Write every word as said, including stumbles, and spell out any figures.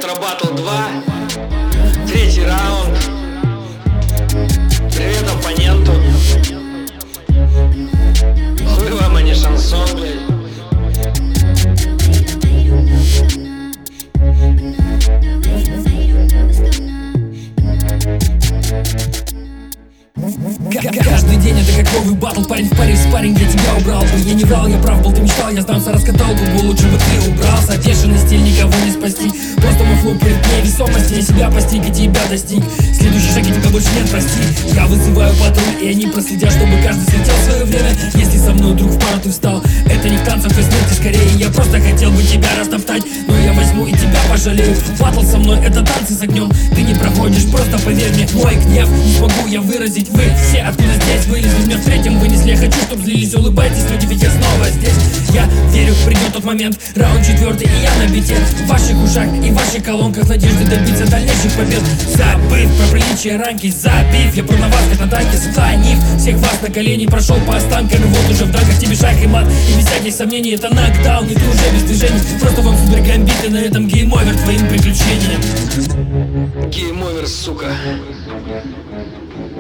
Ретро-баттл два. Третий раунд. Привет оппоненту. Хуй вам, а не шансон, блядь. Каждый день это как новый батл. Парень в паре, в спарринг, я тебя убрал бы. Я не врал, я прав был, ты мечтал, я сдамся, раскатал губу. Лучше бы ты убрался, бешеный стиль никого не спасти. Просто мой флоу придет мне весомости. Я себя постиг и тебя достиг. Следующий шаг, и тебя больше нет, прости. Я вызываю патруль, и они проследят, чтобы каждый слетел в свое время. Если со мной вдруг в пару ты встал, это не в танцах, ты смерти скорее. Я просто хотел бы тебя растоптать, но я возьму и тебя пожалею. Батл со мной это танцы с огнем. Ты не проходишь, просто поверь мне. Мой гнев не смогу я выразить. Вы все откуда здесь вылезли, меня в третьем вынесли. Я хочу, чтоб злились, улыбайтесь, люди, ведь я снова здесь. Я верю, придет тот момент, раунд четвертый, и я на бите. В ваших ушах и в ваших колонках надежды добиться дальнейших побед. Забыв про приличие ранки, забив, я на вас как на танке, склонив всех вас на колени, прошел по останкам, и вот уже в драках тебе шаг и мат. И без всяких сомнений это нокдаун, и ты уже без движений. Просто вам супер гамбиты, на этом гейм-овер твоим приключениям. Гейм-овер, сука.